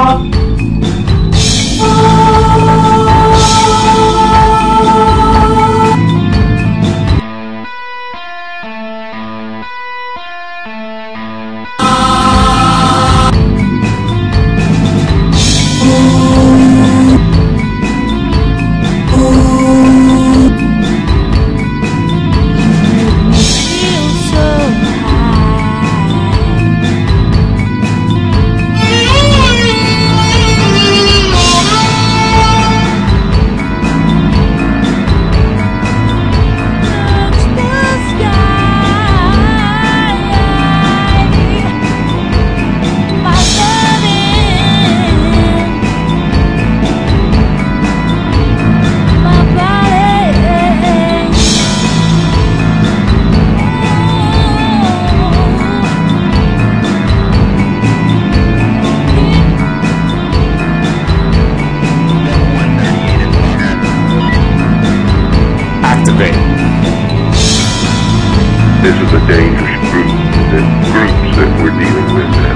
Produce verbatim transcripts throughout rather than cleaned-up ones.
This is a dangerous group, the groups that we're dealing with now.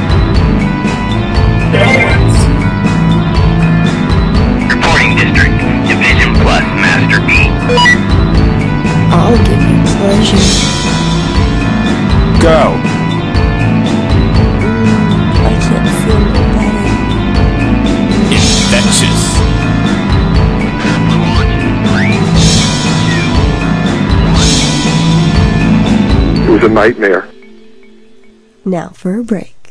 Reporting district, Division Plus, Master B. I'll give you pleasure. Go! Mm, I can't feel no better. Infectious. It was a nightmare. Now for a break.